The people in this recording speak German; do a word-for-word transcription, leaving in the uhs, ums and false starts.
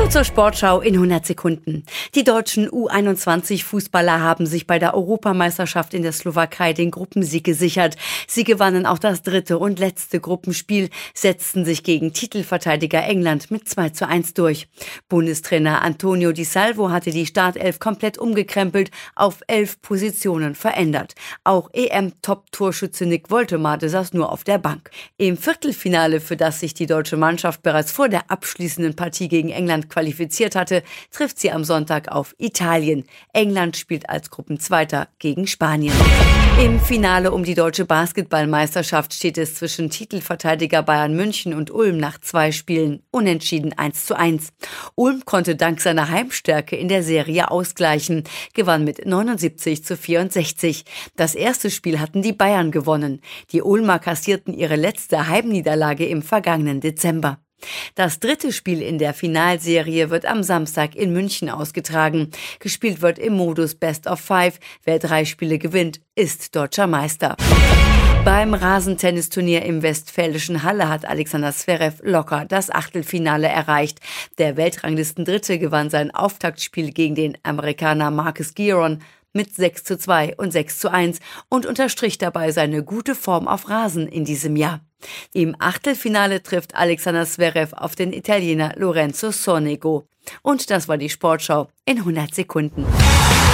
Hallo zur Sportschau in hundert Sekunden. Die deutschen U einundzwanzig Fußballer haben sich bei der Europameisterschaft in der Slowakei den Gruppensieg gesichert. Sie gewannen auch das dritte und letzte Gruppenspiel, setzten sich gegen Titelverteidiger England mit zwei zu eins durch. Bundestrainer Antonio Di Salvo hatte die Startelf komplett umgekrempelt, auf elf Positionen verändert. Auch E M-Top-Torschütze Nick Woltemade saß nur auf der Bank. Im Viertelfinale, für das sich die deutsche Mannschaft bereits vor der abschließenden Partie gegen England qualifiziert hatte, trifft sie am Sonntag auf Italien. England spielt als Gruppenzweiter gegen Spanien. Im Finale um die deutsche Basketballmeisterschaft steht es zwischen Titelverteidiger Bayern München und Ulm nach zwei Spielen unentschieden eins zu eins. Ulm konnte dank seiner Heimstärke in der Serie ausgleichen, gewann mit neunundsiebzig zu vierundsechzig. Das erste Spiel hatten die Bayern gewonnen. Die Ulmer kassierten ihre letzte Heimniederlage im vergangenen Dezember. Das dritte Spiel in der Finalserie wird am Samstag in München ausgetragen. Gespielt wird im Modus Best of Five. Wer drei Spiele gewinnt, ist deutscher Meister. Beim Rasentennisturnier im westfälischen Halle hat Alexander Zverev locker das Achtelfinale erreicht. Der Weltranglistendritte gewann sein Auftaktspiel gegen den Amerikaner Marcus Giron mit sechs zu zwei und sechs zu eins und unterstrich dabei seine gute Form auf Rasen in diesem Jahr. Im Achtelfinale trifft Alexander Zverev auf den Italiener Lorenzo Sonego. Und das war die Sportschau in hundert Sekunden.